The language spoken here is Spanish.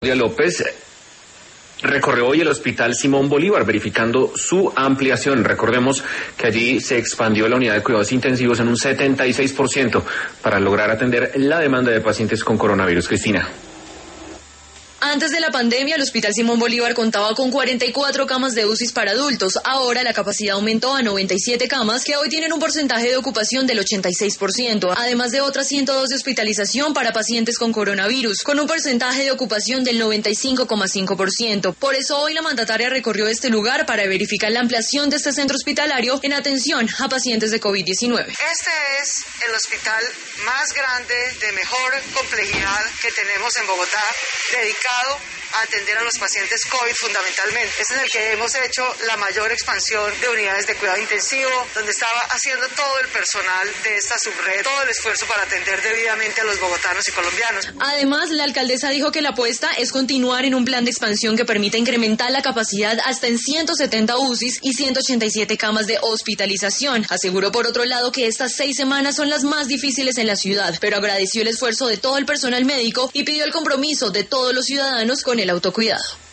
López recorrió hoy el Hospital Simón Bolívar verificando su ampliación. Recordemos que allí se expandió la unidad de cuidados intensivos en un 76% para lograr atender la demanda de pacientes con coronavirus. Cristina. Antes de la pandemia, el Hospital Simón Bolívar contaba con 44 camas de UCI para adultos. Ahora la capacidad aumentó a 97 camas, que hoy tienen un porcentaje de ocupación del 86%, además de otras 102 de hospitalización para pacientes con coronavirus, con un porcentaje de ocupación del 95,5%. Por eso hoy la mandataria recorrió este lugar para verificar la ampliación de este centro hospitalario en atención a pacientes de COVID-19. Este es el hospital más grande, de mejor complejidad que tenemos en Bogotá, dedicado a atender a los pacientes COVID fundamentalmente. Es en el que hemos hecho la mayor expansión de unidades de cuidado intensivo, donde estaba haciendo todo el personal de esta subred, todo el esfuerzo para atender debidamente a los bogotanos y colombianos. Además, la alcaldesa dijo que la apuesta es continuar en un plan de expansión que permita incrementar la capacidad hasta en 170 UCIs y 187 camas de hospitalización. Aseguró por otro lado que estas 6 semanas son las más difíciles en la ciudad, pero agradeció el esfuerzo de todo el personal médico y pidió el compromiso de todos los ciudadanos con el autocuidado.